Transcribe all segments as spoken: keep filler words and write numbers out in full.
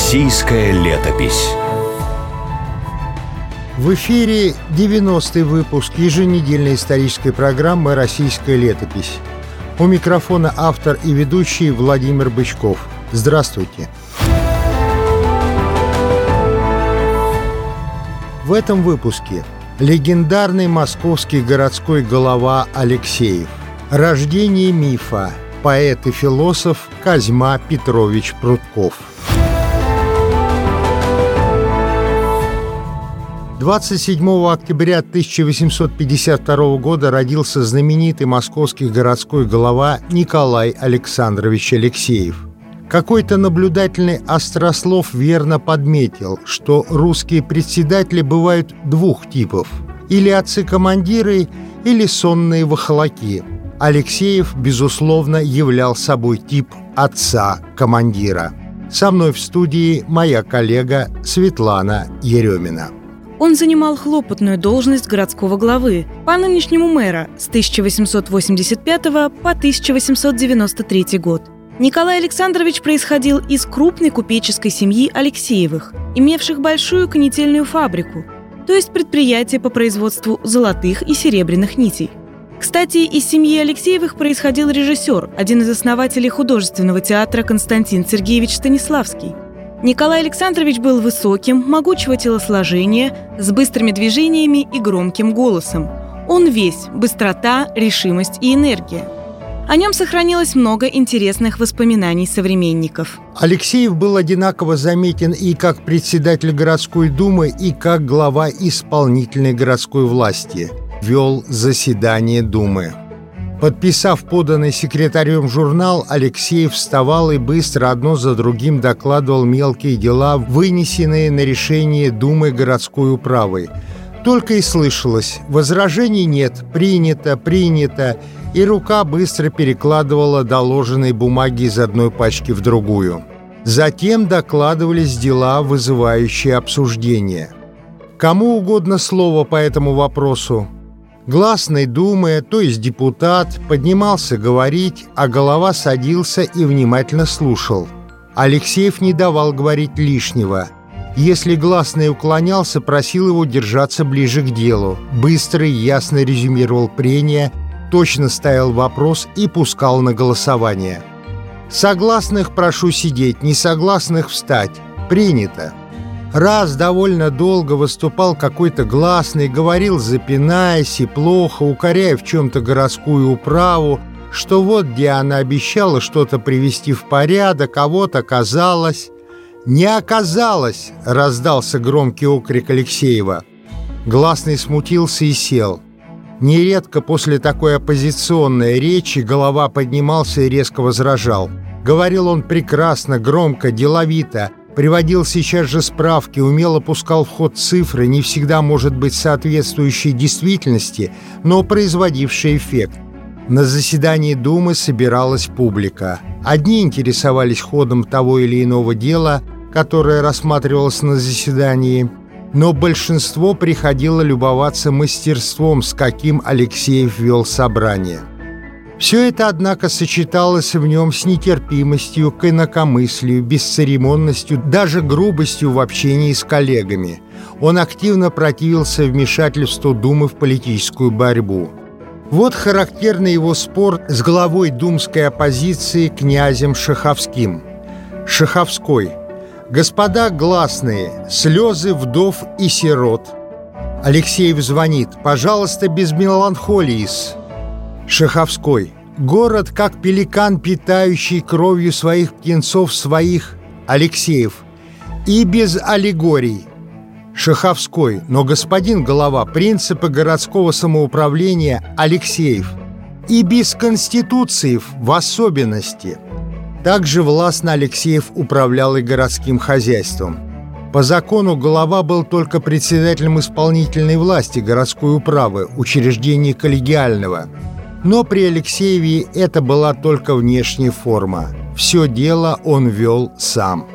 Российская летопись. В эфире девяностый выпуск еженедельной исторической программы «Российская летопись». У микрофона автор и ведущий Владимир Бычков. Здравствуйте. В этом выпуске легендарный московский городской голова Алексеев. Рождение мифа. Поэт и философ Козьма Петрович Прутков. двадцать седьмого октября тысяча восемьсот пятьдесят второго года родился знаменитый московский городской голова Николай Александрович Алексеев. Какой-то наблюдательный острослов верно подметил, что русские председатели бывают двух типов – или отцы-командиры, или сонные вахлаки. Алексеев, безусловно, являл собой тип отца-командира. Со мной в студии моя коллега Светлана Еремина. Он занимал хлопотную должность городского главы, по нынешнему мэра, с тысяча восемьсот восемьдесят пятого по тысяча восемьсот девяносто третий год. Николай Александрович происходил из крупной купеческой семьи Алексеевых, имевших большую канительную фабрику, то есть предприятие по производству золотых и серебряных нитей. Кстати, из семьи Алексеевых происходил режиссер, один из основателей художественного театра Константин Сергеевич Станиславский. Николай Александрович был высоким, могучего телосложения, с быстрыми движениями и громким голосом. Он весь – быстрота, решимость и энергия. О нем сохранилось много интересных воспоминаний современников. Алексеев был одинаково заметен и как председатель городской думы, и как глава исполнительной городской власти. Вел заседание думы. Подписав поданный секретарем журнал, Алексеев вставал и быстро одно за другим докладывал мелкие дела, вынесенные на решение Думы городской управы. Только и слышалось: возражений нет, принято, принято, и рука быстро перекладывала доложенные бумаги из одной пачки в другую. Затем докладывались дела, вызывающие обсуждение. Кому угодно слово по этому вопросу. Гласный думы, то есть депутат, поднимался говорить, а голова садился и внимательно слушал. Алексеев не давал говорить лишнего. Если гласный уклонялся, просил его держаться ближе к делу. Быстро и ясно резюмировал прения, точно ставил вопрос и пускал на голосование. Согласных прошу сидеть, несогласных встать. Принято. Раз довольно долго выступал какой-то гласный, говорил, запинаясь и плохо, укоряя в чем-то городскую управу, что вот где она обещала что-то привести в порядок, а вот оказалось... «Не оказалось!» — раздался громкий окрик Алексеева. Гласный смутился и сел. Нередко после такой оппозиционной речи голова поднимался и резко возражал. Говорил он прекрасно, громко, деловито, приводил сейчас же справки, умело пускал в ход цифры, не всегда, может быть, соответствующие действительности, но производившие эффект. На заседании Думы собиралась публика. Одни интересовались ходом того или иного дела, которое рассматривалось на заседании, но большинство приходило любоваться мастерством, с каким Алексеев вел собрание. Все это, однако, сочеталось в нем с нетерпимостью к инакомыслию, бесцеремонностью, даже грубостью в общении с коллегами. Он активно противился вмешательству Думы в политическую борьбу. Вот характерный его спор с главой думской оппозиции князем Шаховским. Шаховской. «Господа гласные, слезы вдов и сирот». Алексеев звонит: «Пожалуйста, без меланхолии-с». Шаховской. «Город, как пеликан, питающий кровью своих птенцов своих». Алексеев. «И без аллегорий». Шаховской. «Но, господин голова, принципы городского самоуправления». Алексеев. «И без конституции в особенности». Также властно Алексеев управлял и городским хозяйством. По закону голова был только председателем исполнительной власти городской управы, учреждения коллегиального. Но при Алексееве это была только внешняя форма. Все дело он вел сам.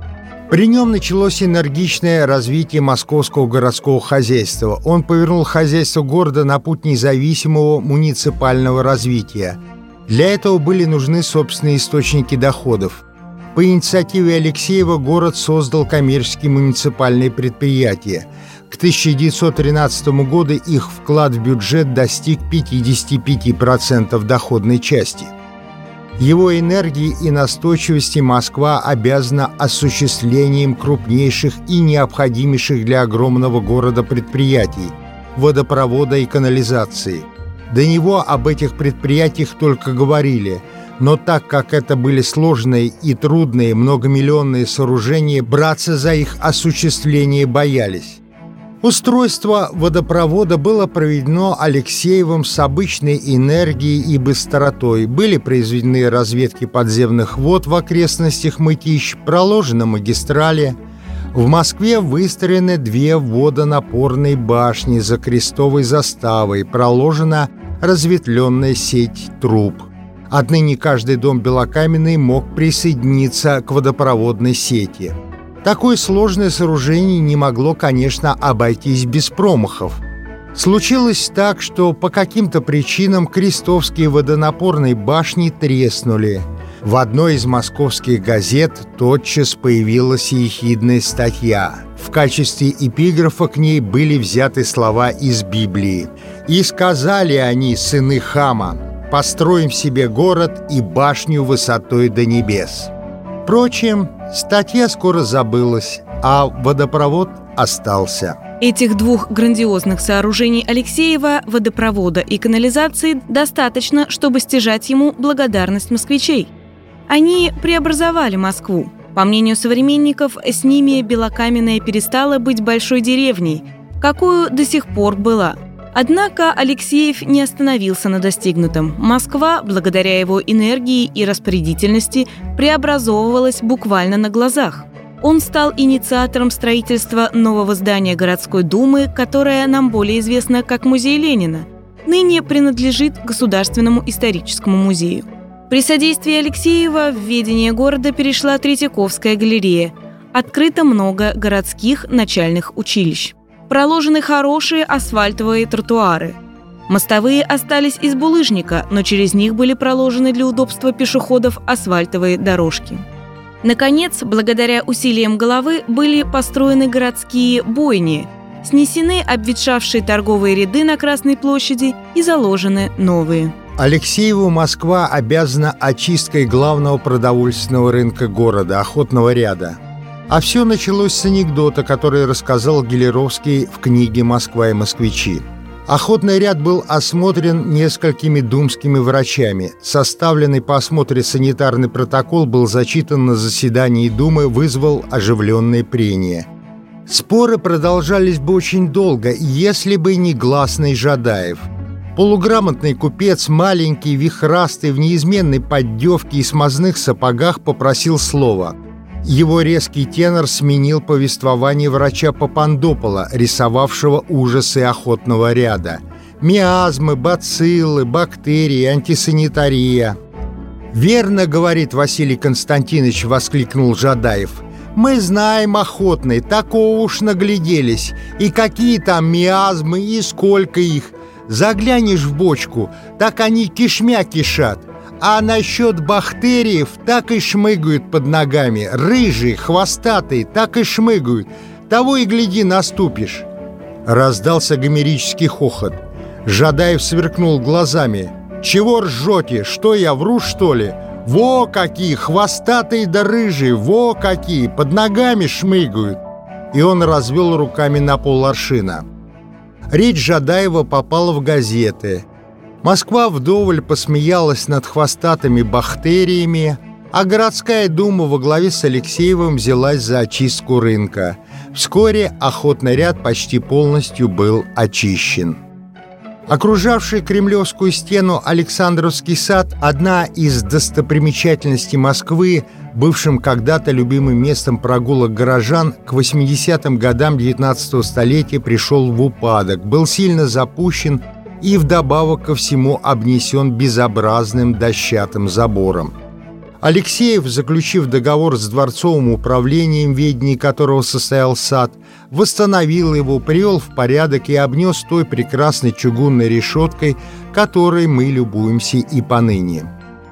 При нем началось энергичное развитие московского городского хозяйства. Он повернул хозяйство города на путь независимого муниципального развития. Для этого были нужны собственные источники доходов. По инициативе Алексеева город создал коммерческие муниципальные предприятия. К тысяча девятьсот тринадцатому году их вклад в бюджет достиг пятьдесят пять процентов доходной части. Его энергии и настойчивости Москва обязана осуществлением крупнейших и необходимейших для огромного города предприятий – водопровода и канализации. До него об этих предприятиях только говорили, но так как это были сложные и трудные многомиллионные сооружения, браться за их осуществление боялись. Устройство водопровода было проведено Алексеевым с обычной энергией и быстротой. Были произведены разведки подземных вод в окрестностях Мытищ, проложены магистрали. В Москве выстроены две водонапорные башни за крестовой заставой, проложена разветвленная сеть труб. Отныне каждый дом белокаменный мог присоединиться к водопроводной сети. Такое сложное сооружение не могло, конечно, обойтись без промахов. Случилось так, что по каким-то причинам крестовские водонапорные башни треснули. В одной из московских газет тотчас появилась ехидная статья. В качестве эпиграфа к ней были взяты слова из Библии. «И сказали они, сыны Хама, построим себе город и башню высотой до небес». Впрочем, статья скоро забылась, а водопровод остался. Этих двух грандиозных сооружений Алексеева, водопровода и канализации, достаточно, чтобы стяжать ему благодарность москвичей. Они преобразовали Москву. По мнению современников, с ними Белокаменная перестала быть большой деревней, какую до сих пор была. Однако Алексеев не остановился на достигнутом. Москва, благодаря его энергии и распорядительности, преобразовывалась буквально на глазах. Он стал инициатором строительства нового здания городской думы, которое нам более известно как Музей Ленина. Ныне принадлежит Государственному историческому музею. При содействии Алексеева в ведение города перешла Третьяковская галерея. Открыто много городских начальных училищ. Проложены хорошие асфальтовые тротуары. Мостовые остались из булыжника, но через них были проложены для удобства пешеходов асфальтовые дорожки. Наконец, благодаря усилиям головы были построены городские бойни, снесены обветшавшие торговые ряды на Красной площади и заложены новые. Алексееву Москва обязана очисткой главного продовольственного рынка города – Охотного ряда. А все началось с анекдота, который рассказал Гелеровский в книге «Москва и москвичи». Охотный ряд был осмотрен несколькими думскими врачами. Составленный по осмотру санитарный протокол был зачитан на заседании Думы, вызвал оживленные прения. Споры продолжались бы очень долго, если бы не гласный Жадаев. Полуграмотный купец, маленький, вихрастый, в неизменной поддевке и смазных сапогах попросил слова. Его резкий тенор сменил повествование врача Папандопола, рисовавшего ужасы охотного ряда. Миазмы, бациллы, бактерии, антисанитария. «Верно, — говорит Василий Константинович, — воскликнул Жадаев. Мы знаем, охотный, такого уж нагляделись. И какие там миазмы, и сколько их. Заглянешь в бочку, так они кишмя кишат. А насчет бактериев так и шмыгают под ногами. Рыжие, хвостатые, так и шмыгают. Того и гляди, наступишь». Раздался гомерический хохот. Жадаев сверкнул глазами. «Чего ржете? Что я, вру, что ли? Во какие! Хвостатые да рыжие! Во какие! Под ногами шмыгают!» И он развел руками на поларшина. Речь Жадаева попала в газеты. Москва вдоволь посмеялась над хвостатыми бактериями, а городская дума во главе с Алексеевым взялась за очистку рынка. Вскоре Охотный ряд почти полностью был очищен. Окружавший Кремлевскую стену Александровский сад – одна из достопримечательностей Москвы, бывшим когда-то любимым местом прогулок горожан, к восьмидесятым годам девятнадцатого столетия пришел в упадок, был сильно запущен и вдобавок ко всему обнесен безобразным дощатым забором. Алексеев, заключив договор с дворцовым управлением, в ведении которого состоял сад, восстановил его, привел в порядок и обнес той прекрасной чугунной решеткой, которой мы любуемся и поныне.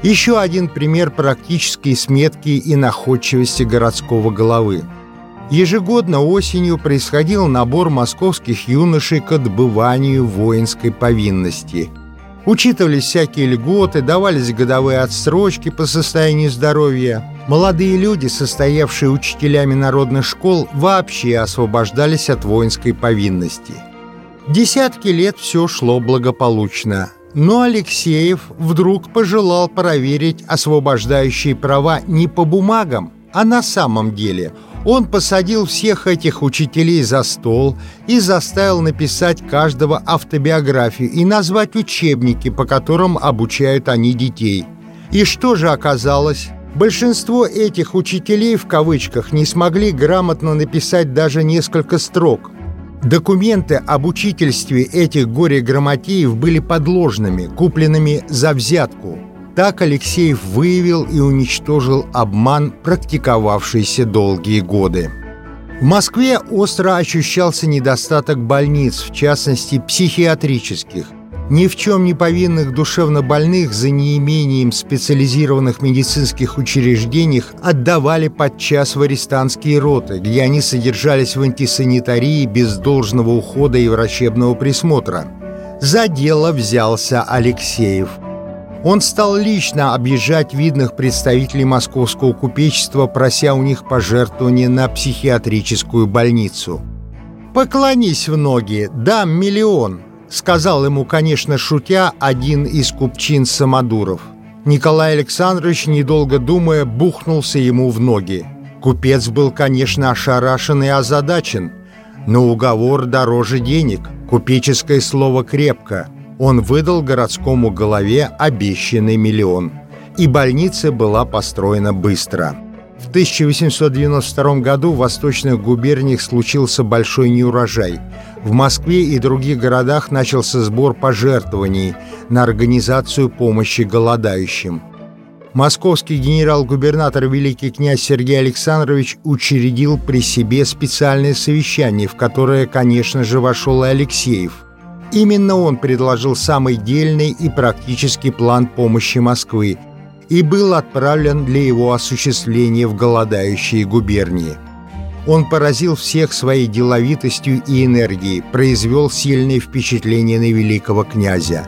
Еще один пример практической сметки и находчивости городского главы. Ежегодно осенью происходил набор московских юношей к отбыванию воинской повинности. Учитывались всякие льготы, давались годовые отсрочки по состоянию здоровья. Молодые люди, состоявшие учителями народных школ, вообще освобождались от воинской повинности. Десятки лет все шло благополучно. Но Алексеев вдруг пожелал проверить освобождающие права не по бумагам, а на самом деле. Он посадил всех этих учителей за стол и заставил написать каждого автобиографию и назвать учебники, по которым обучают они детей. И что же оказалось? Большинство этих «учителей» в кавычках не смогли грамотно написать даже несколько строк. Документы об учительстве этих горе-грамотеев были подложными, купленными за взятку. Так Алексеев выявил и уничтожил обман, практиковавшийся долгие годы. В Москве остро ощущался недостаток больниц, в частности психиатрических. Ни в чем не повинных душевнобольных за неимением специализированных медицинских учреждений отдавали подчас в арестантские роты, где они содержались в антисанитарии без должного ухода и врачебного присмотра. За дело взялся Алексеев. Он стал лично объезжать видных представителей московского купечества, прося у них пожертвования на психиатрическую больницу. «Поклонись в ноги, дам миллион», — сказал ему, конечно, шутя, один из купчин Самодуров. Николай Александрович, недолго думая, бухнулся ему в ноги. Купец был, конечно, ошарашен и озадачен, но уговор дороже денег, купеческое слово крепко. Он выдал городскому голове обещанный миллион. И больница была построена быстро. В тысяча восемьсот девяносто втором году в восточных губерниях случился большой неурожай. В Москве и других городах начался сбор пожертвований на организацию помощи голодающим. Московский генерал-губернатор великий князь Сергей Александрович учредил при себе специальное совещание, в которое, конечно же, вошел и Алексеев. Именно он предложил самый дельный и практический план помощи Москвы и был отправлен для его осуществления в голодающие губернии. Он поразил всех своей деловитостью и энергией, произвел сильное впечатление на великого князя.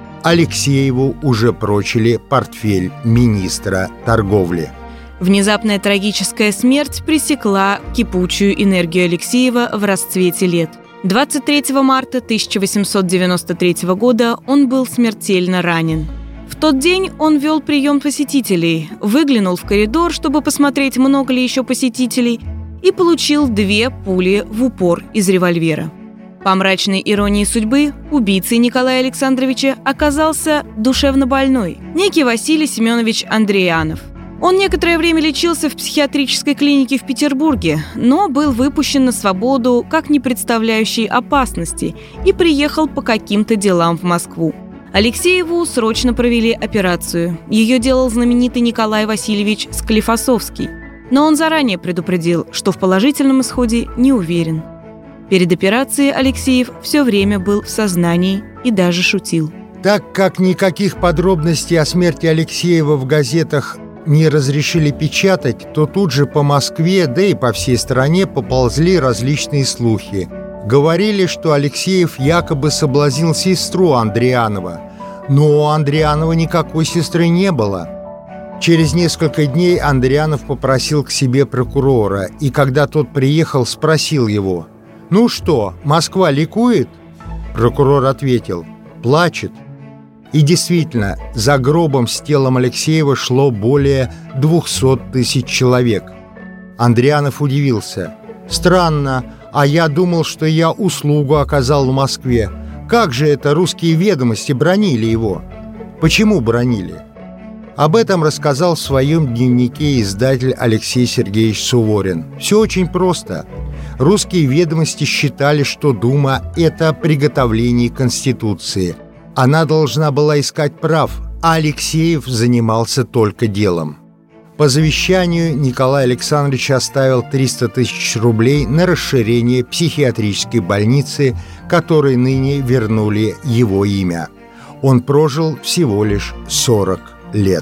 Алексееву уже прочили портфель министра торговли. Внезапная трагическая смерть пресекла кипучую энергию Алексеева в расцвете лет. двадцать третьего марта тысяча восемьсот девяносто третьего года он был смертельно ранен. В тот день он вел прием посетителей, выглянул в коридор, чтобы посмотреть, много ли еще посетителей, и получил две пули в упор из револьвера. По мрачной иронии судьбы, убийцей Николая Александровича оказался душевнобольной, некий Василий Семенович Андрианов. Он некоторое время лечился в психиатрической клинике в Петербурге, но был выпущен на свободу как не представляющий опасности и приехал по каким-то делам в Москву. Алексееву срочно провели операцию. Ее делал знаменитый Николай Васильевич Склифосовский. Но он заранее предупредил, что в положительном исходе не уверен. Перед операцией Алексеев все время был в сознании и даже шутил. Так как никаких подробностей о смерти Алексеева в газетах не разрешили печатать, то тут же по Москве, да и по всей стране поползли различные слухи. Говорили, что Алексеев якобы соблазнил сестру Андрианова, но у Андрианова никакой сестры не было. Через несколько дней Андрианов попросил к себе прокурора, и когда тот приехал, спросил его: «Ну что, Москва ликует?» Прокурор ответил: «Плачет». И действительно, за гробом с телом Алексеева шло более двухсот тысяч человек. Андрианов удивился: «Странно, а я думал, что я услугу оказал в Москве. Как же это русские ведомости бранили его?» Почему бранили? Об этом рассказал в своем дневнике издатель Алексей Сергеевич Суворин. Все очень просто. Русские ведомости считали, что Дума – это приготовление Конституции. Она должна была искать прав, а Алексеев занимался только делом. По завещанию Николай Александрович оставил триста тысяч рублей на расширение психиатрической больницы, которой ныне вернули его имя. Он прожил всего лишь сорок лет.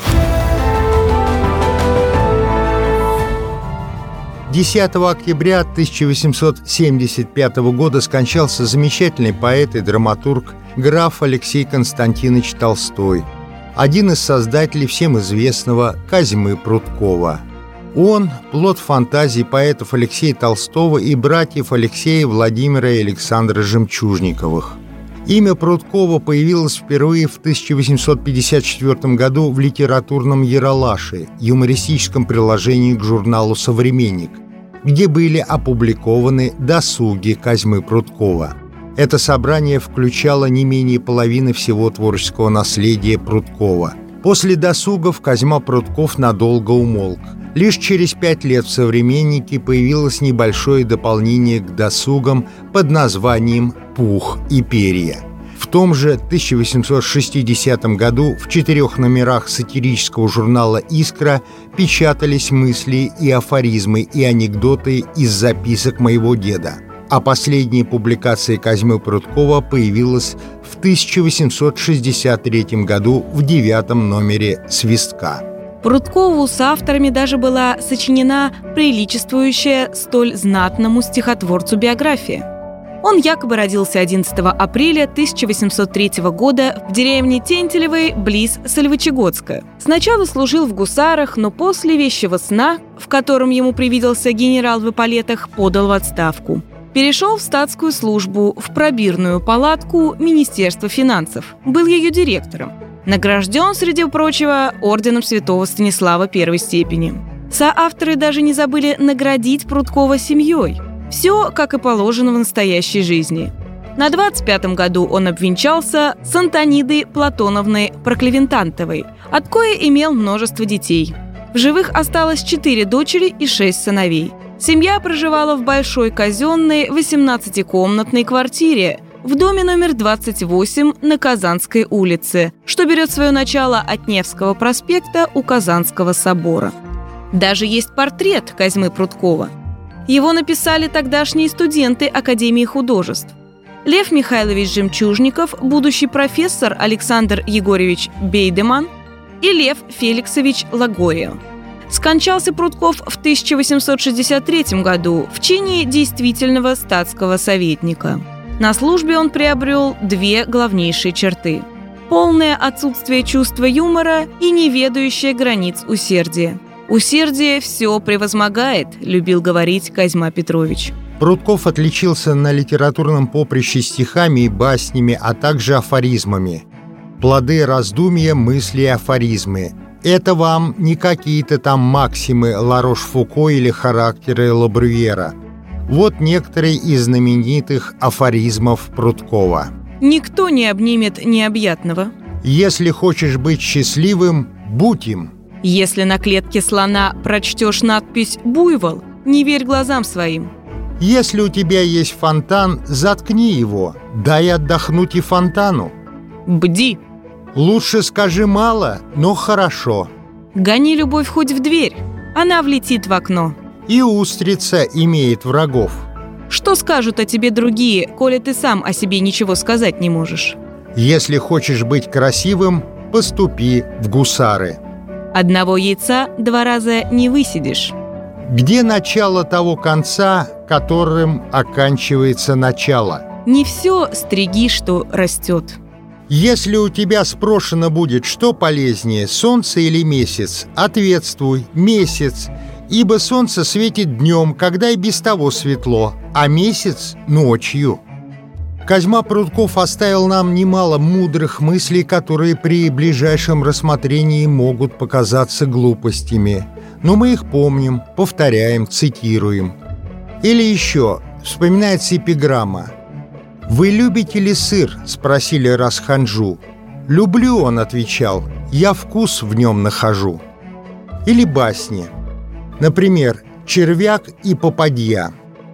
десятого октября тысяча восемьсот семьдесят пятого года скончался замечательный поэт и драматург граф Алексей Константинович Толстой, один из создателей всем известного Козьмы Прудкова. Он – плод фантазий поэтов Алексея Толстого и братьев Алексея, Владимира и Александра Жемчужниковых. Имя Прудкова появилось впервые в тысяча восемьсот пятьдесят четвёртом году в литературном «Ералаше», юмористическом приложении к журналу «Современник», где были опубликованы «Досуги» Козьмы Прудкова. Это собрание включало не менее половины всего творческого наследия Прудкова. После «Досугов» Козьма Прудков надолго умолк. Лишь через пять лет в «Современнике» появилось небольшое дополнение к «Досугам» под названием «Пух и перья». В том же тысяча восемьсот шестидесятом году в четырех номерах сатирического журнала «Искра» печатались мысли и афоризмы и анекдоты из записок моего деда. А последняя публикация Козьмы Прудкова появилась в тысяча восемьсот шестьдесят третьем году в девятом номере «Свистка». Прудкову с авторами даже была сочинена приличествующая столь знатному стихотворцу биография. Он якобы родился одиннадцатого апреля тысяча восемьсот третьего года в деревне Тентелевой близ Сольвычегодска. Сначала служил в гусарах, но после вещего сна, в котором ему привиделся генерал в эполетах, подал в отставку. Перешел в статскую службу в пробирную палатку Министерства финансов. Был ее директором. Награжден, среди прочего, орденом святого Станислава первой степени. Соавторы даже не забыли наградить Прудкова семьей. Все, как и положено в настоящей жизни. На двадцать пятом году он обвенчался с Антонидой Платоновной Проклевентантовой, от коей имел множество детей. В живых осталось четыре дочери и шесть сыновей. Семья проживала в большой казенной восемнадцатикомнатной квартире в доме номер двадцать восемь на Казанской улице, что берет свое начало от Невского проспекта у Казанского собора. Даже есть портрет Козьмы Прудкова. Его написали тогдашние студенты Академии художеств. Лев Михайлович Жемчужников, будущий профессор Александр Егорьевич Бейдеман и Лев Феликсович Лагорио. Скончался Прудков в тысяча восемьсот шестьдесят третьем году в чине действительного статского советника. На службе он приобрел две главнейшие черты – полное отсутствие чувства юмора и неведающее границ усердия. «Усердие все превозмогает», – любил говорить Козьма Петрович. Прудков отличился на литературном поприще стихами и баснями, а также афоризмами. Плоды раздумья, мысли и афоризмы. Это вам не какие-то там максимы Ларош-Фуко или характеры Лабрюера. Вот некоторые из знаменитых афоризмов Прудкова. «Никто не обнимет необъятного». «Если хочешь быть счастливым, будь им». «Если на клетке слона прочтешь надпись «Буйвол», не верь глазам своим». «Если у тебя есть фонтан, заткни его, дай отдохнуть и фонтану». «Бди». «Лучше скажи мало, но хорошо». «Гони любовь хоть в дверь, она влетит в окно». «И устрица имеет врагов». «Что скажут о тебе другие, коли ты сам о себе ничего сказать не можешь?» «Если хочешь быть красивым, поступи в гусары». «Одного яйца два раза не высидишь». «Где начало того конца, которым оканчивается начало?» «Не все стриги, что растет». «Если у тебя спрошено будет, что полезнее, солнце или месяц, ответствуй: месяц, ибо солнце светит днем, когда и без того светло, а месяц – ночью». Козьма Прудков оставил нам немало мудрых мыслей, которые при ближайшем рассмотрении могут показаться глупостями. Но мы их помним, повторяем, цитируем. Или еще вспоминается эпиграмма. «Вы любите ли сыр?» – спросили раз ханжу. «Люблю», – он отвечал, – «я вкус в нем нахожу». Или басни. Например, «Червяк и попадья».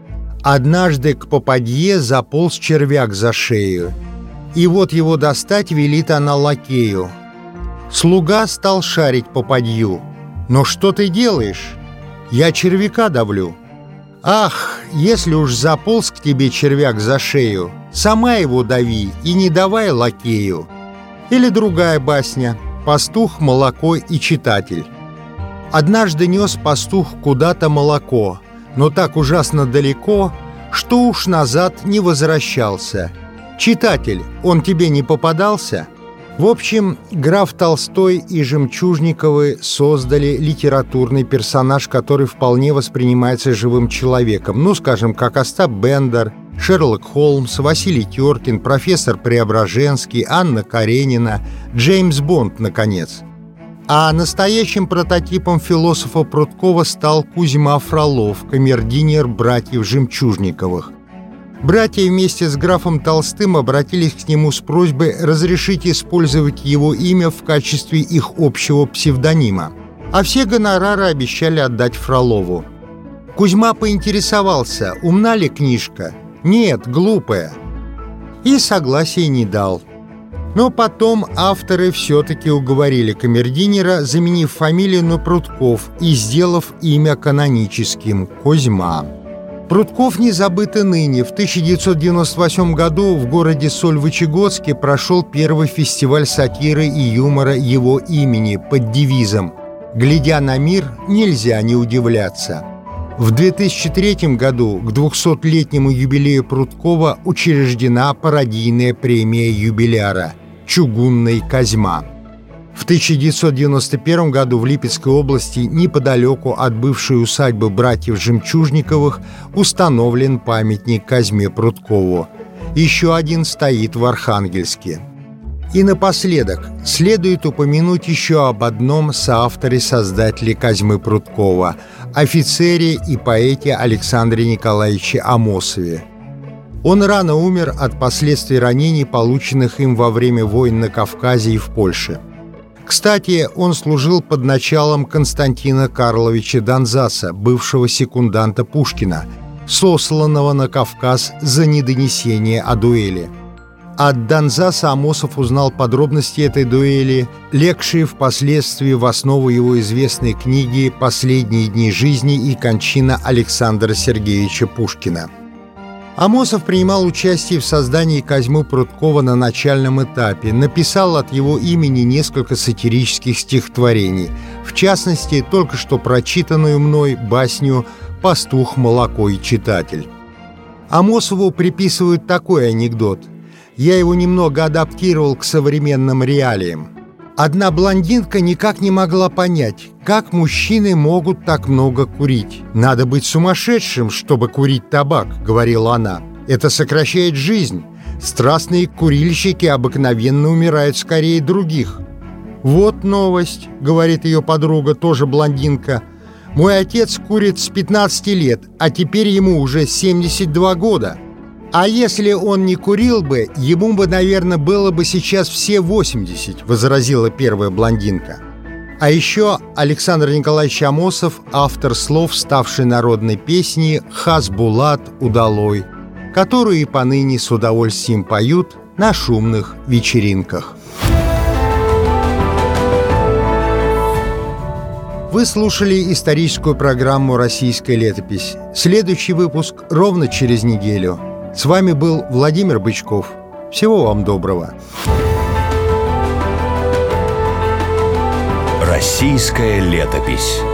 Однажды к попадье заполз червяк за шею, и вот его достать велит она лакею. Слуга стал шарить попадью. «Но что ты делаешь?» «Я червяка давлю». «Ах, если уж заполз к тебе червяк за шею, сама его дави и не давай лакею». Или другая басня. Пастух, молоко и читатель. Однажды нес пастух куда-то молоко, но так ужасно далеко, что уж назад не возвращался. Читатель, он тебе не попадался? В общем, граф Толстой и Жемчужниковы создали литературный персонаж, который вполне воспринимается живым человеком. Ну, скажем, как Остап Бендер, Шерлок Холмс, Василий Теркин, профессор Преображенский, Анна Каренина, Джеймс Бонд, наконец. А настоящим прототипом философа Прудкова стал Кузьма Фролов, камердинер братьев Жемчужниковых. Братья вместе с графом Толстым обратились к нему с просьбой разрешить использовать его имя в качестве их общего псевдонима, а все гонорары обещали отдать Фролову. Кузьма поинтересовался, умна ли книжка? Нет, глупая. И согласия не дал. Но потом авторы все-таки уговорили камердинера, заменив фамилию на Прудков и сделав имя каноническим – Кузьма. Прудков не забыт и ныне. В тысяча девятьсот девяносто восьмом году в городе Сольвычегодске прошел первый фестиваль сатиры и юмора его имени под девизом «Глядя на мир, нельзя не удивляться». В две тысячи третьем году к двухсотлетнему юбилею Прудкова учреждена пародийная премия юбиляра «Чугунный Козьма». В тысяча девятьсот девяносто первом году в Липецкой области, неподалеку от бывшей усадьбы братьев Жемчужниковых, установлен памятник Козьме Прудкову. Еще один стоит в Архангельске. И напоследок следует упомянуть еще об одном соавторе-создателе Козьмы Прудкова – офицере и поэте Александре Николаевиче Амосове. Он рано умер от последствий ранений, полученных им во время войн на Кавказе и в Польше. Кстати, он служил под началом Константина Карловича Донзаса, бывшего секунданта Пушкина, сосланного на Кавказ за недонесение о дуэли. От Донзаса Амосов узнал подробности этой дуэли, легшие впоследствии в основу его известной книги «Последние дни жизни и кончина Александра Сергеевича Пушкина». Амосов принимал участие в создании Козьмы Прудкова на начальном этапе, написал от его имени несколько сатирических стихотворений, в частности, только что прочитанную мной басню «Пастух, молоко и читатель». Амосову приписывают такой анекдот. Я его немного адаптировал к современным реалиям. Одна блондинка никак не могла понять, как мужчины могут так много курить. «Надо быть сумасшедшим, чтобы курить табак», — говорила она. «Это сокращает жизнь. Страстные курильщики обыкновенно умирают скорее других». «Вот новость», — говорит ее подруга, тоже блондинка. «Мой отец курит с пятнадцати лет, а теперь ему уже семьдесят два года. А если он не курил бы, ему бы, наверное, было бы сейчас все восемьдесят», — возразила первая блондинка. А еще Александр Николаевич Амосов – автор слов, ставшей народной песни «Хасбулат удалой», которую и поныне с удовольствием поют на шумных вечеринках. Вы слушали историческую программу «Российская летопись». Следующий выпуск ровно через неделю. С вами был Владимир Бычков. Всего вам доброго. Российская летопись.